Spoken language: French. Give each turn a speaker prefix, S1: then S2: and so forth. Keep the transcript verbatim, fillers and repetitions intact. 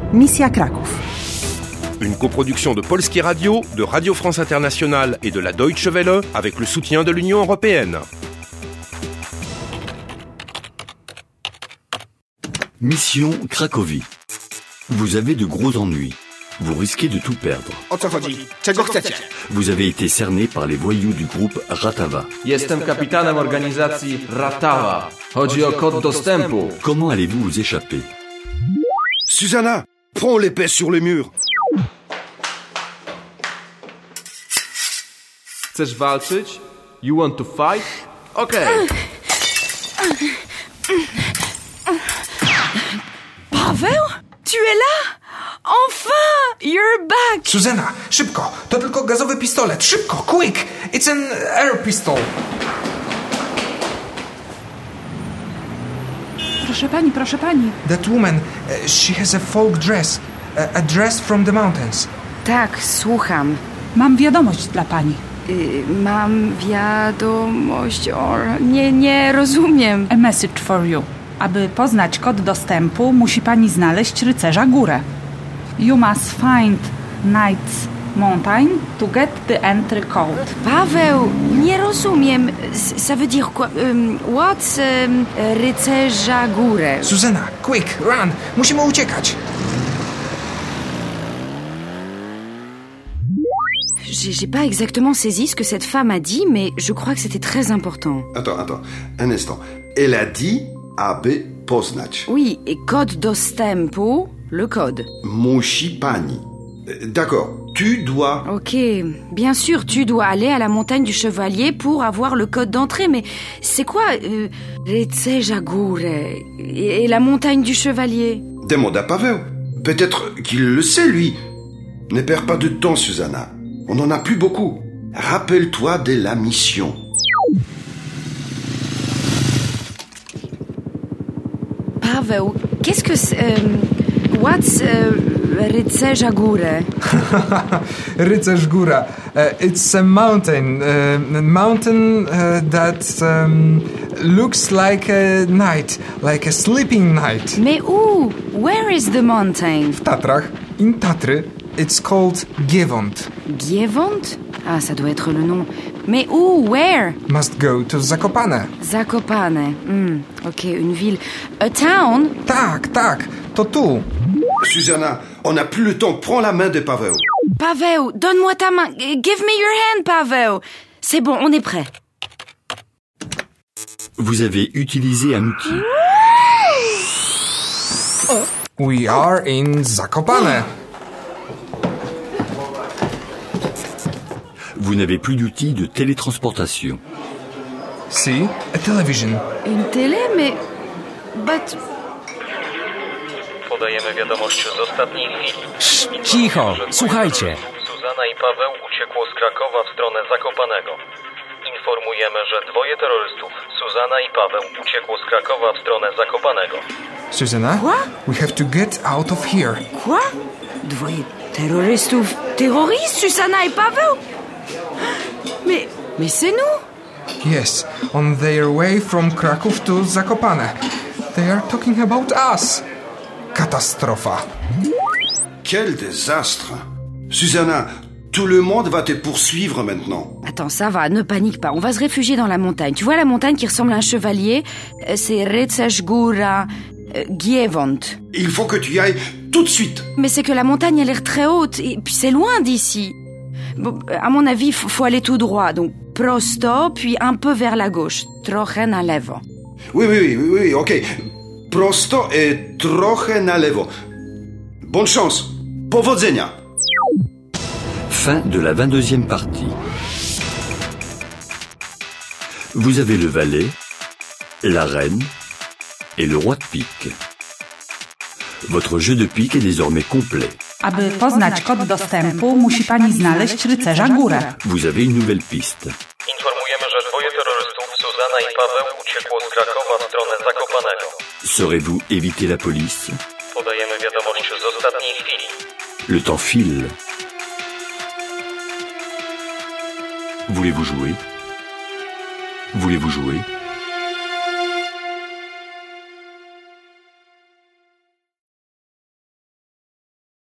S1: Misja Kraków.
S2: Une coproduction de Polskie Radio, de Radio France Internationale et de la Deutsche Welle avec le soutien de l'Union européenne.
S3: Mission Cracovie. Vous avez de gros ennuis. Vous risquez de tout perdre.
S4: O co chodzi? Czego chcecie?
S3: Vous avez été cerné par les voyous du groupe Ratawa.
S5: Jestem kapitanem organizacji Ratawa. Chodzi o kod dostępu.
S3: Comment allez-vous vous échapper?
S6: Susanna, prends l'épée sur le mur.
S5: Chcesz walczyć? You want to fight? Okej. Okay.
S7: Paweł? Tu es là? Enfin! You're back!
S4: Susanna, szybko! To tylko gazowy pistolet. Szybko! Quick! It's an air pistol.
S1: Proszę pani, proszę pani.
S4: That woman, uh, she has a folk dress. A, a dress from the mountains.
S7: Tak, słucham.
S1: Mam wiadomość dla pani.
S7: Y, mam wiadomość o... Nie, nie rozumiem.
S1: A message for you. Aby poznać kod dostępu, musi pani znaleźć rycerza górę. You must find Knight's Mountain to get the entry code.
S7: Paweł, nie rozumiem. Ça veut dire quoi? Um, what? Um, rycerza górę.
S4: Susanna, quick, run! Musimy uciekać.
S7: J'ai, j'ai pas exactement saisi ce que cette femme a dit, mais je crois que c'était très important.
S6: Attends, attends, un instant. Elle a dit, aby poznać.
S7: Oui, et code dostępu, le code.
S6: Musi pani. D'accord, tu dois...
S7: Ok, bien sûr, tu dois aller à la montagne du Chevalier pour avoir le code d'entrée, mais c'est quoi euh, rycerza górę et, et la montagne du Chevalier?
S6: Demande à Paweł. Peut-être qu'il le sait, lui. Ne perds pas de temps, Susanna. On n'en a plus beaucoup. Rappelle-toi de la mission.
S7: Paweł, qu'est-ce que c'est... Euh, what's euh, rycerza górę?
S4: Rycerz góra. Uh, it's a mountain. Uh, a mountain uh, that um, looks like a night. Like a sleeping night.
S7: Mais où? Where is the mountain?
S4: W Tatrach. In Tatry. It's called Giewont.
S7: Giewont? Ah, ça doit être le nom. Mais où? Where?
S4: Must go to Zakopane.
S7: Zakopane. Hmm, ok, une ville. A town?
S4: Tak, tak. To tu.
S6: Susanna, on n'a plus le temps. Prends la main de Paweł.
S7: Paweł, donne-moi ta main. Give me your hand, Paweł. C'est bon, on est prêt.
S3: Vous avez utilisé un outil.
S4: We are in Zakopane.
S3: Vous n'avez plus d'outil de télétransportation.
S4: See? A television.
S7: Une télé, mais... But...
S8: Podajemy wiadomość z ostatniej chwili.
S9: Cicho, słuchajcie.
S8: Suzanna i Paweł uciekło z Krakowa w stronę Zakopanego. Informujemy, że dwoje terrorystów, Suzanna i Paweł, uciekło z Krakowa w stronę Zakopanego.
S4: Susanna?
S7: Quoi?
S4: We have to get out of here.
S7: Quoi? Dwoje terrorystów... Terroristes, Susanna et Paweł? Mais... Mais c'est nous?
S4: Yes, on their way from Kraków to Zakopane. They are talking about us. Katastrofa.
S6: Quel désastre. Susanna, tout le monde va te poursuivre maintenant.
S7: Attends, ça va, ne panique pas. On va se réfugier dans la montagne. Tu vois la montagne qui ressemble à un chevalier? C'est Rycerz góra euh, Giewont.
S6: Il faut que tu y ailles tout de suite.
S7: Mais c'est que la montagne a l'air très haute. Et puis c'est loin d'ici. Bon, à mon avis, il faut, faut aller tout droit. Donc prosto, puis un peu vers la gauche. Trochę na lewo.
S6: Oui, oui, oui, oui, ok. Prosto et trochę na lewo. Bonne chance. Powodzenia.
S3: Fin de la vingt-deuxième partie. Vous avez le valet, la reine et le roi de pique. Votre jeu de pique est désormais complet.
S1: Aby poznać kod dostępu, musi pani znaleźć rycerza górę.
S3: Vous avez une nouvelle piste.
S8: Informujemy, że dwoje terrorystów, Suzanna i Paweł, uciekło z Krakowa w stronę Zakopanego.
S3: Saurez-vous éviter la police?
S8: Podajemy wiadomość z ostatniej chwili.
S3: Le temps file. Voulez-vous jouer? Voulez-vous jouer?